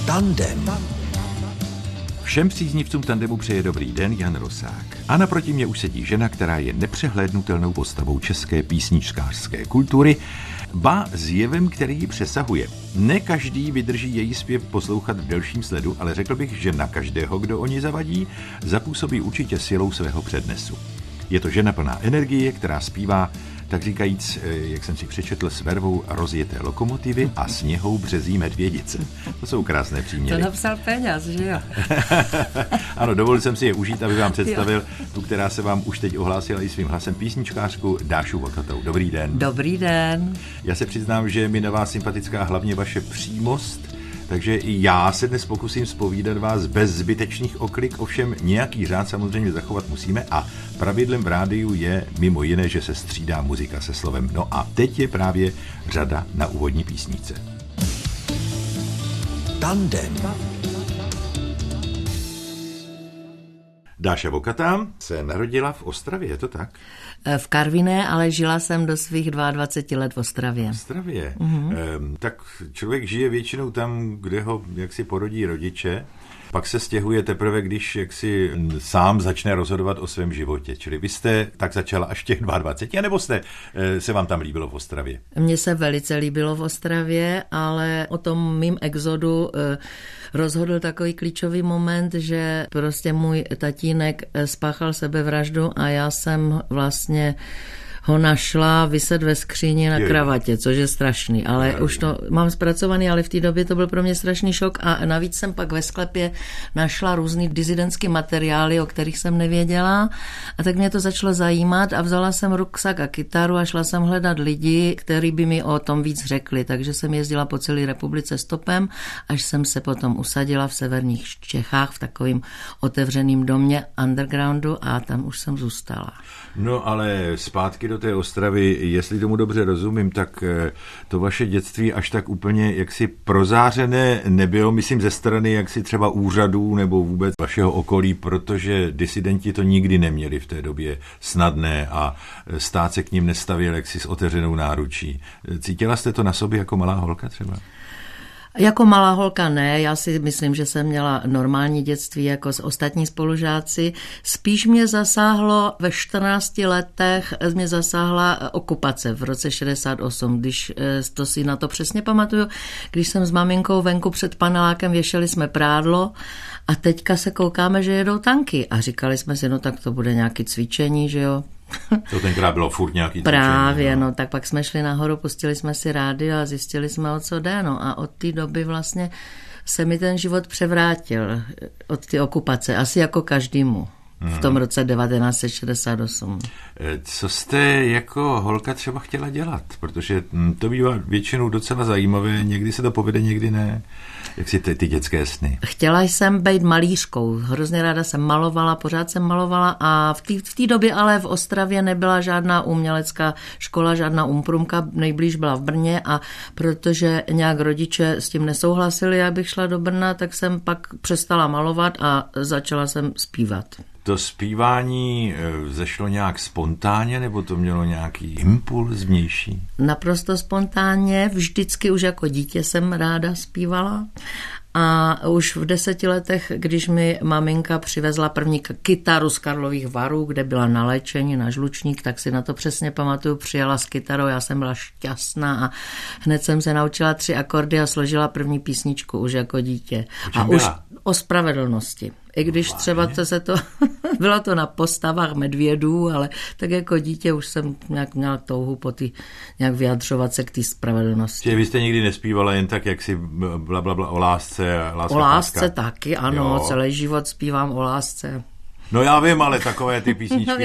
Tandem. Všem příznivcům tandemu přeje dobrý den Jan Rosák. A naproti mě už sedí žena, která je nepřehlédnutelnou postavou české písničkářské kultury, ba zjevem, který ji přesahuje. Ne každý vydrží její zpěv poslouchat v delším sledu, ale řekl bych, že na každého, kdo o ní zavadí, zapůsobí určitě silou svého přednesu. Je to žena plná energie, která zpívá, tak říkajíc, jak jsem si přečetl, s vervou rozjeté lokomotivy a sněhou březí medvědice. To jsou krásné příměry. To napsal Peňaz, že jo? Ano, dovolil jsem si je užít, aby vám představil tu, která se vám už teď ohlásila i svým hlasem, písničkářku Dášu Vokatou. Dobrý den. Dobrý den. Já se přiznám, že mi na vás sympatická hlavně vaše přímost, takže i já se dnes pokusím zpovídat vás bez zbytečných oklik, ovšem nějaký řád samozřejmě zachovat musíme a pravidlem v rádiu je mimo jiné, že se střídá muzika se slovem. No a teď je právě řada na úvodní písnice. Tandem. Dáša Vokatá se narodila v Ostravě, je to tak? V Karviné, ale žila jsem do svých 22 let v Ostravě. V Ostravě? Tak člověk žije většinou tam, kde ho jaksi porodí rodiče, pak se stěhuje teprve, když jaksi sám začne rozhodovat o svém životě. Čili vy jste tak začala až těch 22, anebo se vám tam líbilo v Ostravě? Mně se velice líbilo v Ostravě, ale o tom mým exodu rozhodl takový klíčový moment, že prostě můj tatínek spáchal sebevraždu a já jsem vlastně ho našla vyset ve skříni na kravatě, což je strašný, ale už to mám zpracovaný, ale v té době to byl pro mě strašný šok a navíc jsem pak ve sklepě našla různý disidentský materiály, o kterých jsem nevěděla a tak mě to začalo zajímat a vzala jsem ruksak a kytaru a šla jsem hledat lidi, kteří by mi o tom víc řekli, takže jsem jezdila po celé republice stopem, až jsem se potom usadila v severních Čechách v takovým otevřeným domě undergroundu a tam už jsem zůstala. No ale zpátky do té Ostravy, jestli tomu dobře rozumím, tak to vaše dětství až tak úplně jaksi prozářené nebylo, myslím ze strany jaksi třeba úřadů nebo vůbec vašeho okolí, protože disidenti to nikdy neměli v té době snadné a stát se k ním nestavěl jaksi s otevřenou náručí. Cítila jste to na sobě jako malá holka třeba? Jako malá holka ne, já si myslím, že jsem měla normální dětství jako s ostatní spolužáci. Spíš mě zasáhlo ve 14 letech, mě zasáhla okupace v roce 68, když to si na to přesně pamatuju, když jsem s maminkou venku před panelákem věšeli jsme prádlo a teďka se koukáme, že jedou tanky a říkali jsme si, no tak to bude nějaké cvičení, že jo. To tenkrát bylo furt nějaký cvičení. Právě, no tak pak jsme šli nahoru, pustili jsme si rádio a zjistili jsme, o co jde, no a od té doby vlastně se mi ten život převrátil od té okupace, asi jako každému v tom roce 1968. Co jste jako holka třeba chtěla dělat? Protože to bývá většinou docela zajímavé, někdy se to povede, někdy ne. Jak si ty dětské sny? Chtěla jsem být malířkou, hrozně ráda jsem malovala, pořád jsem malovala a v té době ale v Ostravě nebyla žádná umělecká škola, žádná umprumka, nejblíž byla v Brně a protože nějak rodiče s tím nesouhlasili, abych šla do Brna, tak jsem pak přestala malovat a začala jsem zpívat. To zpívání zešlo nějak spontánně, nebo to mělo nějaký impuls vnější? Naprosto spontánně, vždycky už jako dítě jsem ráda zpívala. A už v 10 letech, když mi maminka přivezla první kytaru z Karlových Varů, kde byla na léčení, na žlučník, tak si na to přesně pamatuju, přijela s kytarou, já jsem byla šťastná a hned jsem se naučila 3 akordy a složila první písničku už jako dítě. A už o spravedlnosti. I když třeba bylo to na postavách medvědů, ale tak jako dítě už jsem nějak měla touhu nějak vyjadřovat se k té spravedlnosti. Vy jste nikdy nespívala jen tak, jak si blablabla o lásce? O lásce taky, ano, jo. Celý život zpívám o lásce. No já vím, ale takové ty písničky,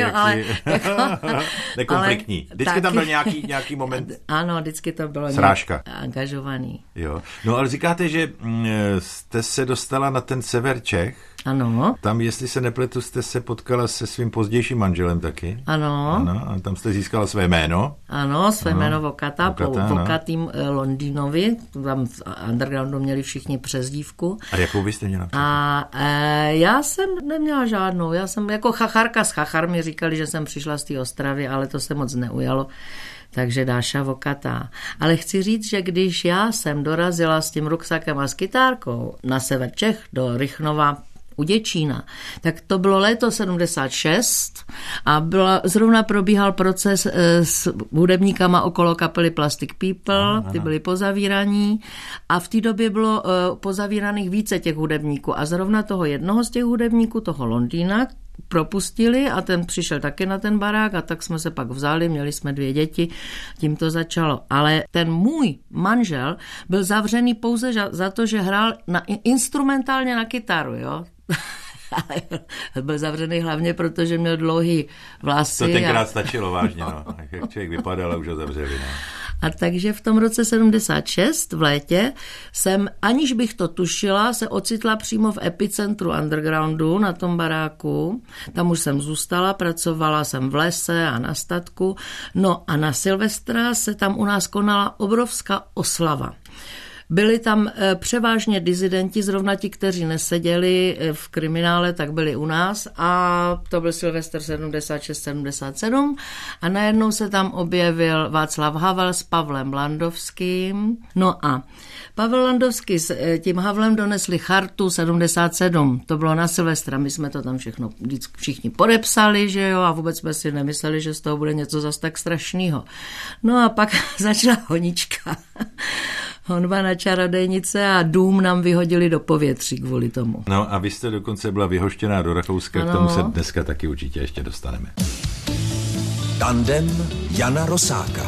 nekonfliktní. Vždycky tam byl nějaký moment. Ano, vždycky to bylo srážka. Angažovaný. Jo. No ale říkáte, že jste se dostala na ten sever Čech. Ano. Tam, jestli se nepletu, jste se potkala se svým pozdějším manželem taky. Ano. A tam jste získala své jméno. Ano, své jméno Vokata, po Vokatým Londýnovi. Tam v undergroundu měli všichni přezdívku. A jakou byste měla? A já jsem neměla žádnou. Já jsem jako chacharka z chachar, mi říkali, že jsem přišla z té Ostravy, ale to se moc neujalo. takže Dáša Vokatá. Ale chci říct, že když já jsem dorazila s tím ruksakem a s kytárkou na sever Čech do Rychnova u Děčína, tak to bylo léto 76 a zrovna probíhal proces s hudebníkama okolo kapely Plastic People, ty byli pozavíraní a v té době bylo pozavíraných více těch hudebníků a zrovna toho jednoho z těch hudebníků, toho Londýna, propustili a ten přišel taky na ten barák a tak jsme se pak vzali, měli jsme 2 děti, tím to začalo. Ale ten můj manžel byl zavřený pouze za to, že hrál instrumentálně na kytaru, jo. Ale byl zavřený hlavně, protože měl dlouhý vlasy. To tenkrát stačilo vážně, no. Jak člověk vypadal a už ho zavřeli, no. A takže v tom roce 76 v létě jsem, aniž bych to tušila, se ocitla přímo v epicentru undergroundu na tom baráku. Tam už jsem zůstala, pracovala jsem v lese a na statku. No a na Silvestra se tam u nás konala obrovská oslava. Byli tam převážně dizidenti, zrovna ti, kteří neseděli v kriminále, tak byli u nás a to byl Silvestr 76-77 a najednou se tam objevil Václav Havel s Pavlem Landovským. No a Pavel Landovský s tím Havlem donesli chartu 77, to bylo na Silvestra, my jsme to tam všechno všichni podepsali, že jo, a vůbec jsme si nemysleli, že z toho bude něco zas tak strašného. No a pak začala honička. Honba na čarodejnice a dům nám vyhodili do povětří kvůli tomu. No a vy jste dokonce byla vyhoštěná do Rakouska, k tomu se dneska taky určitě ještě dostaneme. Tandem Jana Rosáka.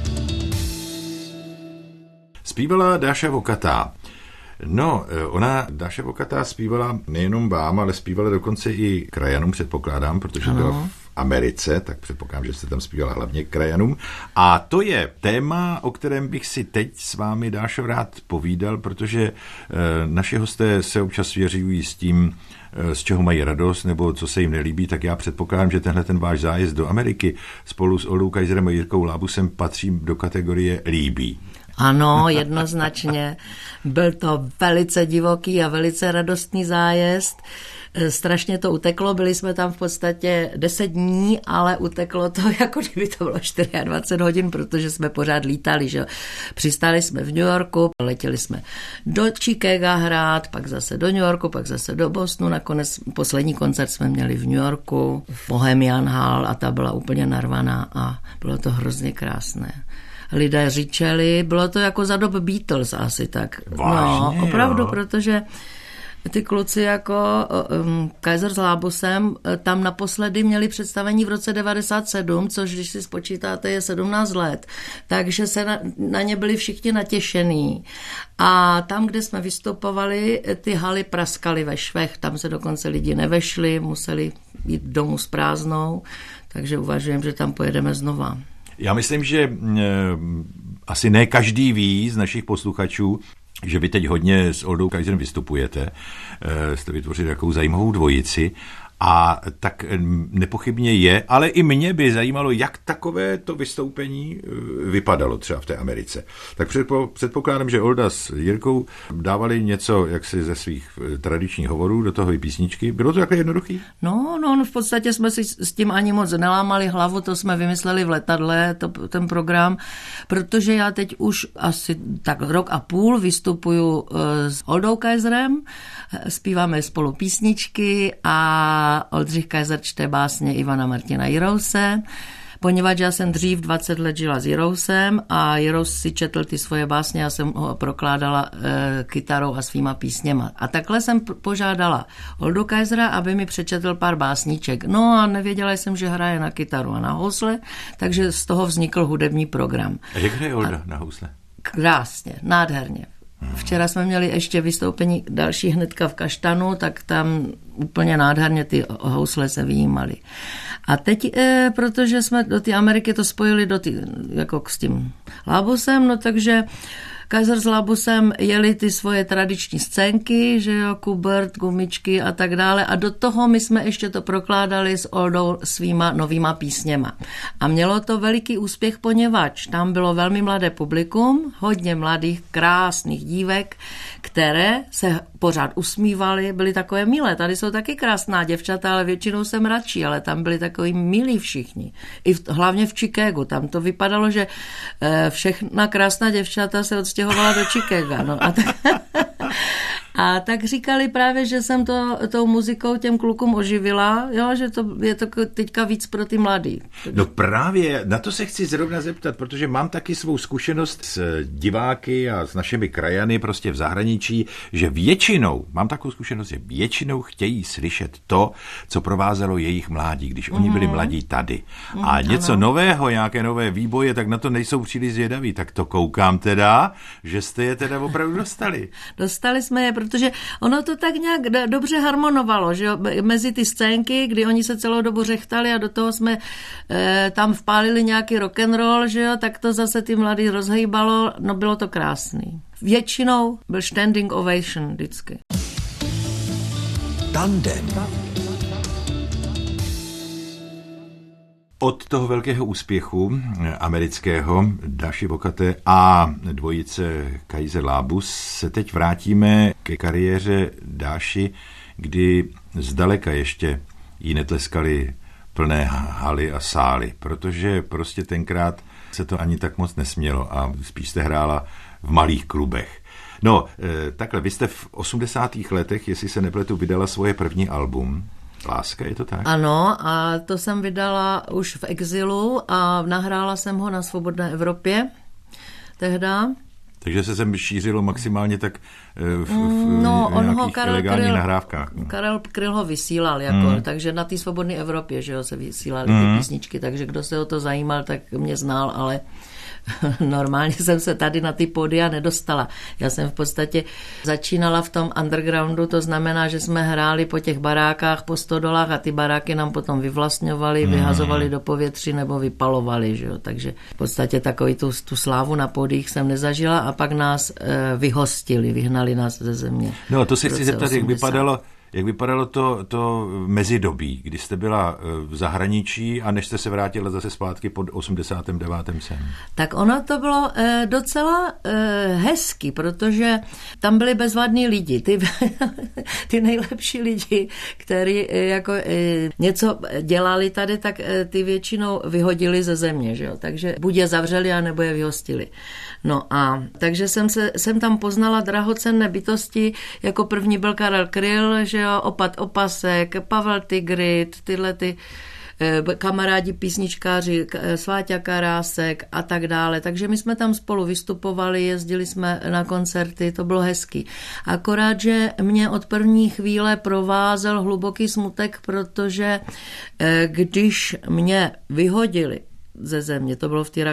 Zpívala Dáša Vokatá. No, Dáša Vokatá zpívala nejenom vám, ale zpívala dokonce i krajanům, předpokládám, protože byla v Americe, tak předpokládám, že jste tam zpívala hlavně krajanům. A to je téma, o kterém bych si teď s vámi, Dášo, rád povídal, protože naši hosté se občas svěřují s tím, z čeho mají radost, nebo co se jim nelíbí, tak já předpokládám, že tenhle ten váš zájezd do Ameriky spolu s Oldou Kaiserem a Jirkou Lábusem patří do kategorie líbí. Ano, jednoznačně. Byl to velice divoký a velice radostný zájezd. Strašně to uteklo, byli jsme tam v podstatě 10 dní, ale uteklo to, jako kdyby to bylo 24 hodin, protože jsme pořád lítali, že přistáli jsme v New Yorku, letěli jsme do Chicaga hrát, pak zase do New Yorku, pak zase do Bostonu, nakonec poslední koncert jsme měli v New Yorku, v Bohemian Hall a ta byla úplně narvaná a bylo to hrozně krásné. Lidé říčeli, bylo to jako za dob Beatles asi tak. Vážně, no, opravdu, jo. Protože ty kluci jako Kaiser s Lábusem tam naposledy měli představení v roce 97, což když si spočítáte je 17 let, takže se na ně byli všichni natěšení. A tam, kde jsme vystupovali, ty haly praskaly ve švech, tam se dokonce lidi nevešli, museli jít domů s prázdnou, takže uvažujem, že tam pojedeme znova. Já myslím, že asi ne každý ví z našich posluchačů, že vy teď hodně s Oldou Kaiserem vystupujete, jste vytvořili takovou zajímavou dvojici a tak nepochybně je, ale i mě by zajímalo, jak takové to vystoupení vypadalo třeba v té Americe. Tak předpokládám, že Olda s Jirkou dávali něco jaksi ze svých tradičních hovorů do toho i písničky. Bylo to takhle jednoduchý? No, v podstatě jsme si s tím ani moc nelámali hlavu, to jsme vymysleli v letadle, ten program, protože já teď už asi tak rok a půl vystupuju s Oldou Kaiserem, zpíváme spolu písničky a Oldřich Kaiser čte básně Ivana Martina Jirouse, poněvadž já jsem dřív 20 let žila s Jirousem a Jirous si četl ty svoje básně, já jsem ho prokládala kytarou a svýma písněma. A takhle jsem požádala Oldu Kaisera, aby mi přečetl pár básníček. No a nevěděla jsem, že hraje na kytaru a na housle, takže z toho vznikl hudební program. A jak hraje Olda na housle? Krásně, nádherně. Včera jsme měli ještě vystoupení další hnedka v Kaštanu, tak tam úplně nádherně ty housle se vyjímaly. A teď, protože jsme do té Ameriky to spojili jako s tím Lábusem, no takže Kaiserslabusem jeli ty svoje tradiční scénky, že jo, Kubert, gumičky a tak dále a do toho my jsme ještě to prokládali s Oldou svýma novýma písněma. A mělo to veliký úspěch, poněvadž tam bylo velmi mladé publikum, hodně mladých, krásných dívek, které se pořád usmívaly, byly takové milé. Tady jsou taky krásná děvčata, ale většinou jsem radši, ale tam byli takový milí všichni. Hlavně v Chicagu. Tam to vypadalo, že všechna krásná děvčata se odstěhovala do Chicaga. No. A tak říkali právě, že jsem tou muzikou těm klukům oživila, jo, že to je to teďka víc pro ty mladý. No právě, na to se chci zrovna zeptat, protože mám taky svou zkušenost s diváky a s našimi krajany prostě v zahraničí, že většinou, mám takovou zkušenost, že většinou chtějí slyšet to, co provázelo jejich mládí, když oni byli mladí tady. A něco nového, nějaké nové výboje, tak na to nejsou příliš zvědaví. Tak to koukám teda, že jste je teda opravdu dostali. Dostali jsme je, protože ono to tak nějak dobře harmonovalo, že jo? Mezi ty scénky, kdy oni se celou dobu řechtali a do toho jsme tam vpálili nějaký rock'n'roll, že jo? Tak to zase ty mladý rozhejbalo, no bylo to krásný. Většinou byl standing ovation vždycky. Tandem. Od toho velkého úspěchu amerického Dáši Bokate a dvojice Kaiserslabus se teď vrátíme ke kariéře Dáši, kdy zdaleka ještě jí netleskali plné haly a sály, protože prostě tenkrát se to ani tak moc nesmělo a spíš jste hrála v malých klubech. No, takhle, vy jste v 80. letech, jestli se nepletu, vydala svoje první album. Láska, je to tak? Ano, a to jsem vydala už v exilu a nahrála jsem ho na Svobodné Evropě tehda. Takže se sem šířilo maximálně tak v nějakých ilegálních nahrávkách. Karel Kryl ho vysílal, takže na té Svobodné Evropě, že jo, se vysílaly ty písničky, takže kdo se o to zajímal, tak mě znal, ale normálně jsem se tady na ty pódia nedostala. Já jsem v podstatě začínala v tom undergroundu, to znamená, že jsme hráli po těch barákách, po stodolách a ty baráky nám potom vyvlastňovali, vyhazovali do povětří nebo vypalovali, že jo? Takže v podstatě takový tu slávu na pódiích jsem nezažila a pak nás vyhostili, vyhnali nás ze země. No a to se chci zeptat, jak vypadalo to mezidobí, kdy jste byla v zahraničí a než jste se vrátila zase zpátky pod 89. sem? Tak ono to bylo docela hezky, protože tam byli bezvadní lidi, ty nejlepší lidi, kteří jako něco dělali tady, tak ty většinou vyhodili ze země, že jo? Takže buď je zavřeli, anebo je vyhostili. No a takže jsem tam poznala drahocenné bytosti, jako první byl Karel Kryl, že jo, Opat Opasek, Pavel Tigrit, tyhle ty kamarádi písničkáři, Sváťa Karásek a tak dále. Takže my jsme tam spolu vystupovali, jezdili jsme na koncerty, to bylo hezký. Akorát, že mě od první chvíle provázel hluboký smutek, protože když mě vyhodili ze země, to bylo v té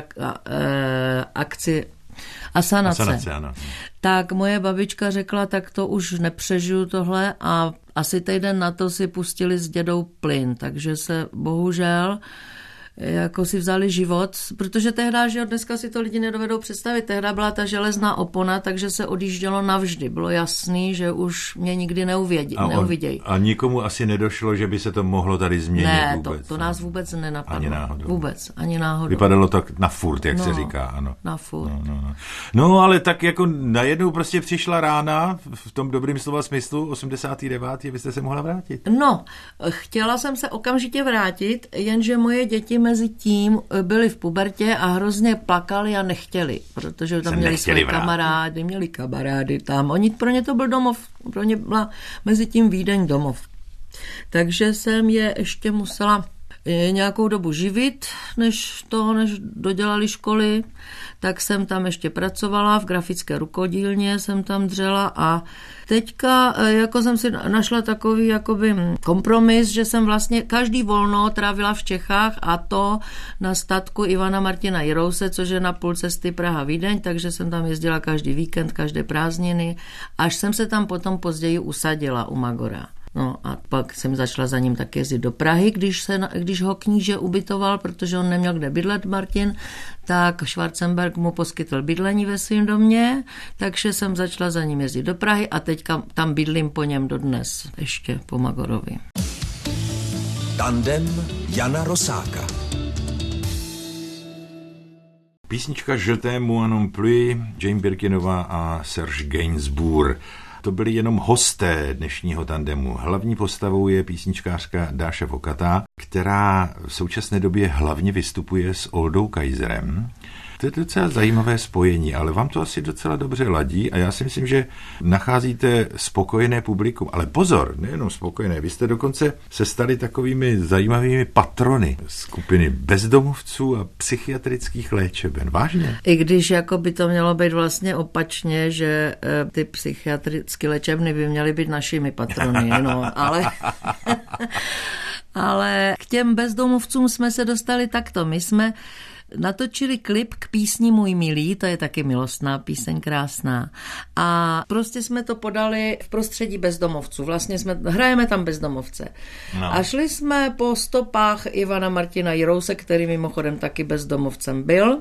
akci Asanace, ano. Tak moje babička řekla, tak to už nepřežiju tohle a asi týden na to si pustili s dědou plyn, takže se bohužel jako si vzali život, protože tehda, že dneska si to lidi nedovedou představit, tehda byla ta železná opona, takže se odjíždělo navždy. Bylo jasný, že už mě nikdy neuvidějí. A nikomu asi nedošlo, že by se to mohlo tady změnit vůbec? Ne, to nás vůbec nenapadlo. Ani náhodou. Vůbec, ani náhodou. Vypadalo tak na furt, jak se říká, ano. Na furt. No, ale tak jako najednou prostě přišla rána, v tom dobrým slova smyslu, 89. vy jste se mohla vrátit. No, chtěla jsem se okamžitě vrátit, jenže moje děti mezi tím byli v pubertě a hrozně plakali a nechtěli, protože tam měli svoje kamarády tam. Pro ně to byl domov, pro ně byla mezi tím Vídeň domov. Takže jsem je ještě musela nějakou dobu živit, než dodělali školy, tak jsem tam ještě pracovala, v grafické rukodílně jsem tam dřela a teďka jako jsem si našla takový jakoby kompromis, že jsem vlastně každý volno trávila v Čechách a to na statku Ivana Martina Jirouse, což je na půl cesty Praha-Vídeň, takže jsem tam jezdila každý víkend, každé prázdniny, až jsem se tam potom později usadila u Magora. No a pak jsem začala za ním tak jezdit do Prahy, když ho kníže ubytoval, protože on neměl kde bydlet, Martin, tak Schwarzenberg mu poskytl bydlení ve svém domě, takže jsem začala za ním jezdit do Prahy a teďka tam bydlím po něm dodnes, ještě po Magorovi. Tandem Jana Rosáka. Písnička Je t'aime non plus, Jane Birkinová a Serge Gainsbourg. To byli jenom hosté dnešního tandemu. Hlavní postavou je písničkářka Dáša Vokatá, která v současné době hlavně vystupuje s Oldou Kaiserem. To je docela zajímavé spojení, ale vám to asi docela dobře ladí a já si myslím, že nacházíte spokojené publikum. Ale pozor, nejenom spokojené, vy jste dokonce se stali takovými zajímavými patrony skupiny bezdomovců a psychiatrických léčeben. Vážně? I když jako by to mělo být vlastně opačně, že ty psychiatrické léčebny by měly být našimi patrony, no, ale k těm bezdomovcům jsme se dostali takto. My jsme natočili klip k písni Můj milý, to je taky milostná píseň, krásná. A prostě jsme to podali v prostředí bezdomovců. Vlastně hrajeme tam bezdomovce. No. A šli jsme po stopách Ivana Martina Jirouse, který mimochodem taky bezdomovcem byl.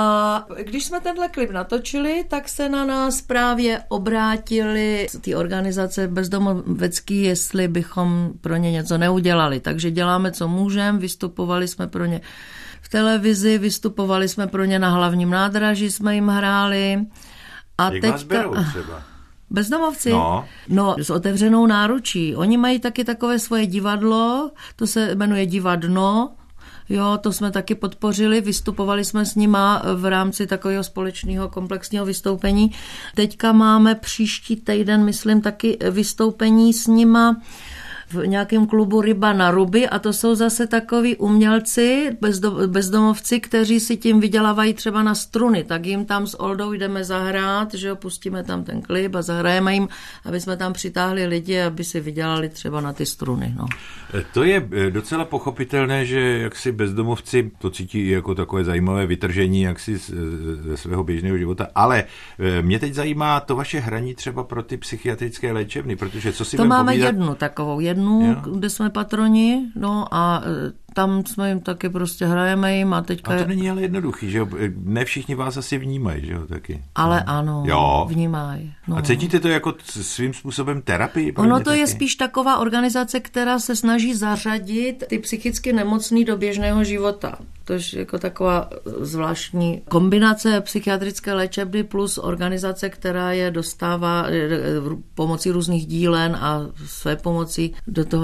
A když jsme tenhle klip natočili, tak se na nás právě obrátili ty organizace bezdomovecký, jestli bychom pro ně něco neudělali. Takže děláme, co můžeme, vystupovali jsme pro ně v televizi, vystupovali jsme pro ně na Hlavním nádraží, jsme jim hráli. A jak vás berou třeba? Bezdomovci? No, s otevřenou náručí. Oni mají taky takové svoje divadlo, to se jmenuje Divadno. Jo, to jsme taky podpořili, vystupovali jsme s nima v rámci takového společného komplexního vystoupení. Teďka máme příští týden, myslím, taky vystoupení s nima v nějakém klubu Ryba na ruby a to jsou zase takoví umělci, bezdomovci, kteří si tím vydělávají třeba na struny, tak jim tam s Oldou jdeme zahrát, že jo, pustíme tam ten klip a zahrajeme jim, aby jsme tam přitáhli lidi, aby si vydělali třeba na ty struny. No. To je docela pochopitelné, že jaksi bezdomovci to cítí jako takové zajímavé vytržení jaksi ze svého běžného života, ale mě teď zajímá to vaše hraní třeba pro ty psychiatrické léčebny, protože co si to máme povídat... jednu, kde jsme patroni, no a tam jsme jim taky prostě hrajeme jim a teďka... A to není ale jednoduchý, že jo? Ne všichni vás asi vnímají, že jo, taky. Ale no. Ano, jo. Vnímají. No. A cítíte to jako svým způsobem terapii? Ono to taky? je spíš taková organizace, která se snaží zařadit ty psychicky nemocný do běžného života. To je jako taková zvláštní kombinace psychiatrické léčebny plus organizace, která je dostává pomocí různých dílen a své pomocí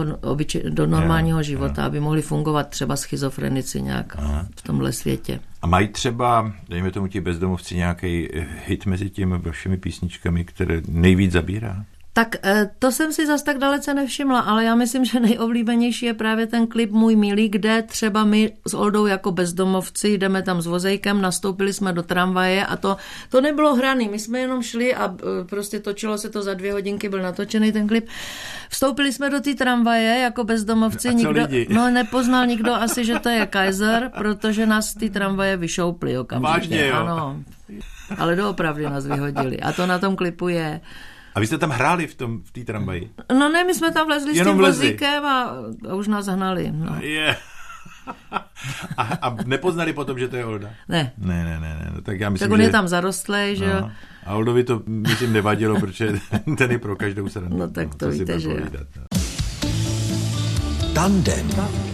do normálního života, aby mohli fungovat třeba schizofrenici nějak v tomhle světě. A mají třeba, dejme tomu ti bezdomovci, nějaký hit mezi těmi vašimi písničkami, které nejvíc zabírá? Tak to jsem si zas tak dalece nevšimla, ale já myslím, že nejoblíbenější je právě ten klip Můj milý, kde třeba my s Oldou jako bezdomovci jdeme tam s vozejkem, nastoupili jsme do tramvaje a to nebylo hraný, my jsme jenom šli a prostě točilo se to za 2 hodinky, byl natočený ten klip. Vstoupili jsme do té tramvaje jako bezdomovci, nepoznal nikdo asi, že to je Kaiser, protože nás z té tramvaje vyšoupli okamžitě. Vážně, jo? Ano, ale doopravdy nás vyhodili a to na tom klipu je. A vy jste tam hráli v té tramvaji? No ne, my jsme tam vlezli s tím vozíkem a už nás hnali. No. Yeah. A nepoznali potom, že to je Olda? Ne. Ne. No, tak já myslím, tak on je tam zarostlej, že jo. A Oldovi to myslím nevadilo, protože ten je pro každou srandu. No tak to víte, že jo. Tandem.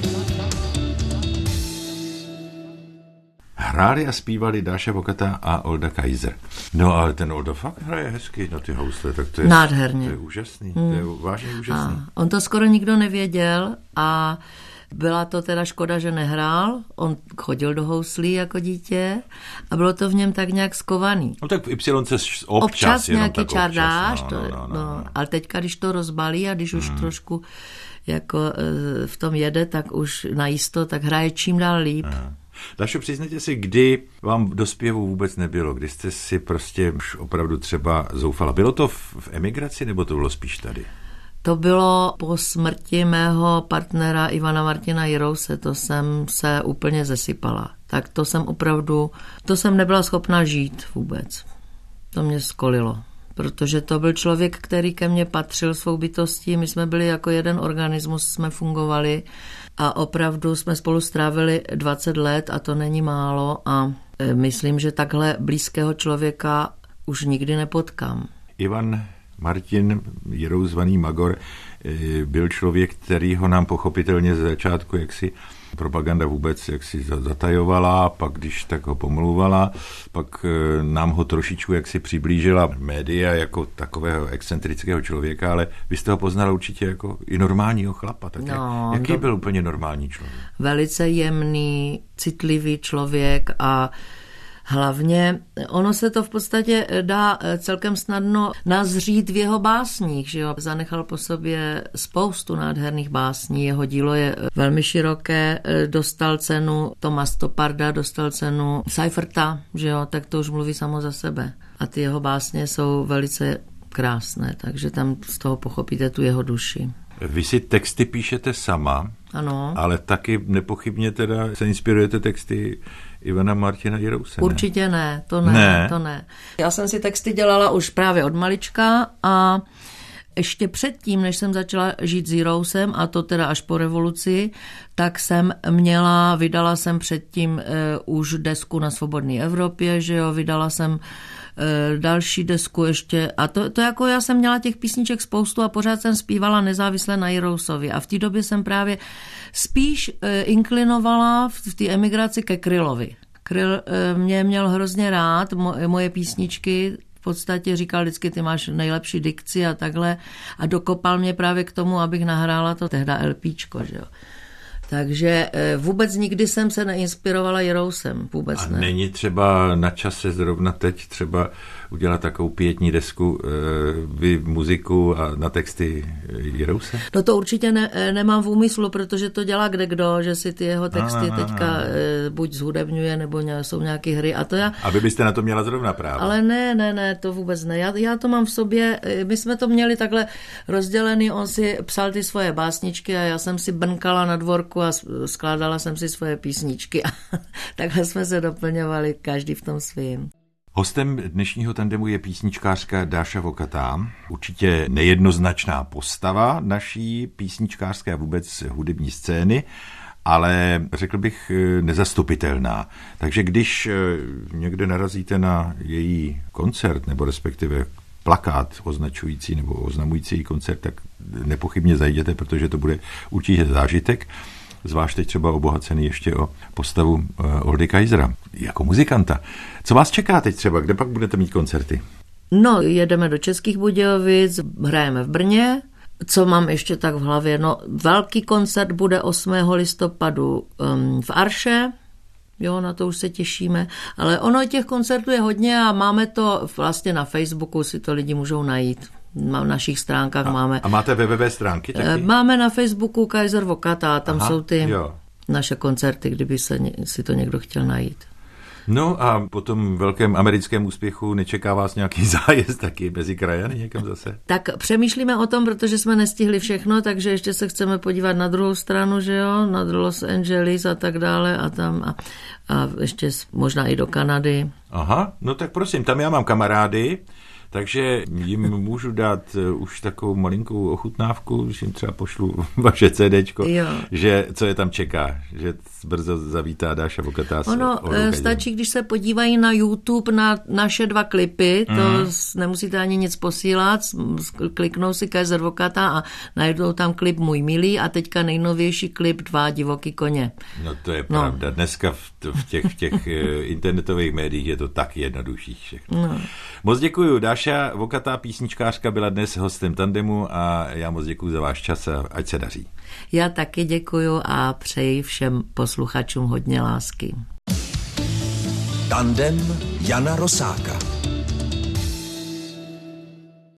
Hráli a zpívali Dáša Vokatá a Olda Kaiser. No ale ten Olda fakt hraje hezky na ty housle, tak to je nádherně. To je úžasný, to je vážně úžasný. A on to skoro nikdo nevěděl a byla to teda škoda, že nehrál. On chodil do houslí jako dítě a bylo to v něm tak nějak skovaný. No tak v Y občas nějaký čardáš, ale teďka, když to rozbalí a když už trošku jako v tom jede, tak už najisto, tak hraje čím dál líp. Dášo, přiznejte si, kdy vám do zpěvu vůbec nebylo, kdy jste si prostě už opravdu třeba zoufala. Bylo to v emigraci, nebo to bylo spíš tady? To bylo po smrti mého partnera Ivana Martina Jirouse, to jsem se úplně zesypala. Tak to jsem nebyla schopna žít vůbec. To mě skolilo. protože to byl člověk, který ke mně patřil svou bytostí. My jsme byli jako jeden organismus, jsme fungovali a opravdu jsme spolu strávili 20 let a to není málo a myslím, že takhle blízkého člověka už nikdy nepotkám. Ivan Martin, Jirou zvaný Magor, byl člověk, který ho nám pochopitelně ze začátku jaksi propaganda vůbec jaksi zatajovala, pak když tak ho pomlouvala, pak nám ho trošičku jaksi přiblížila média jako takového excentrického člověka, ale vy jste ho poznala určitě jako i normálního chlapa. Tak jaký byl úplně normální člověk? Velice jemný, citlivý člověk a hlavně ono se to v podstatě dá celkem snadno nazřít v jeho básních, že jo. Zanechal po sobě spoustu nádherných básní, jeho dílo je velmi široké, dostal cenu Toma Stopparda, dostal cenu Seiferta, že jo, tak to už mluví samo za sebe. A ty jeho básně jsou velice krásné, takže tam z toho pochopíte tu jeho duši. Vy si texty píšete sama, ano. Ale taky nepochybně teda se inspirujete texty Ivana Martina Jirouse, ne? Určitě ne, to ne. Já jsem si texty dělala už právě od malička a ještě předtím, než jsem začala žít s Jirousem, a to teda až po revoluci, tak vydala jsem předtím už desku na Svobodné Evropě, že jo, vydala jsem další desku ještě a to jako já jsem měla těch písniček spoustu a pořád jsem zpívala nezávisle na Jirousovi a v té době jsem právě spíš inklinovala v té emigraci ke Krylovi. Kryl mě měl hrozně rád, moje písničky, v podstatě říkal vždycky, ty máš nejlepší dikci a takhle a dokopal mě právě k tomu, abych nahrála to tehda LPčko, že jo. Takže vůbec nikdy jsem se neinspirovala Jirousem, vůbec ne. A není třeba na čase zrovna teď třeba udělat takovou pietní desku, vy muziku a na texty Jirouse? No to určitě nemám v úmyslu, protože to dělá kdekdo, že si ty jeho texty teďka buď zhudebňuje, nebo jsou nějaké hry a to já... A vy byste na to měla zrovna právo. Ale ne, to vůbec ne. Já to mám v sobě, my jsme to měli takhle rozdělený, on si psal ty svoje básničky a já jsem si brnkala na dvorku a skládala jsem si svoje písničky a takhle jsme se doplňovali každý v tom svým. Hostem dnešního tandemu je písničkářka Dáša Vokatá, určitě nejednoznačná postava naší písničkářské a vůbec hudební scény, ale řekl bych nezastupitelná. Takže když někde narazíte na její koncert, nebo respektive plakát označující nebo oznamující její koncert, tak nepochybně zajděte, protože to bude určitě zážitek. Zvlášť teď třeba obohacený ještě o postavu Oldy Kaisera jako muzikanta. Co vás čeká teď třeba? Kde pak budete mít koncerty? No, jedeme do Českých Budějovic, hrajeme v Brně. Co mám ještě tak v hlavě? No, velký koncert bude 8. listopadu v Arše. Jo, na to už se těšíme. Ale ono těch koncertů je hodně a máme to vlastně na Facebooku, si to lidi můžou najít. Na našich stránkách máme. A máte webové stránky taky? Máme na Facebooku Kaiser Vokata, tam jsou ty naše koncerty, kdyby si to někdo chtěl najít. No a po tom velkém americkém úspěchu nečeká vás nějaký zájezd taky mezi krajany někam zase? Tak přemýšlíme o tom, protože jsme nestihli všechno, takže ještě se chceme podívat na druhou stranu, že jo, na Los Angeles a tak dále a tam a ještě možná i do Kanady. Aha, no tak prosím, tam já mám kamarády, takže jim můžu dát už takovou malinkou ochutnávku, když jim třeba pošlu vaše CDčko, že co je tam čeká, že brzo zavítá Dáša Vokatá. Ono stačí, když se podívají na YouTube na naše 2 klipy, to nemusíte ani nic posílat, kliknou si Kaiser Vokata a najdou tam klip Můj milý a teďka nejnovější klip 2 divoký koně. No to je pravda, dneska v těch internetových médiích je to tak jednodušší všechno. No. Moc děkuju, Dáša Vokatá, písničkářka, byla dnes hostem tandemu a já moc děkuju za váš čas a ať se daří. Já taky děkuju a přeji všem posluchačům hodně lásky. Tandem Jana Rosáka.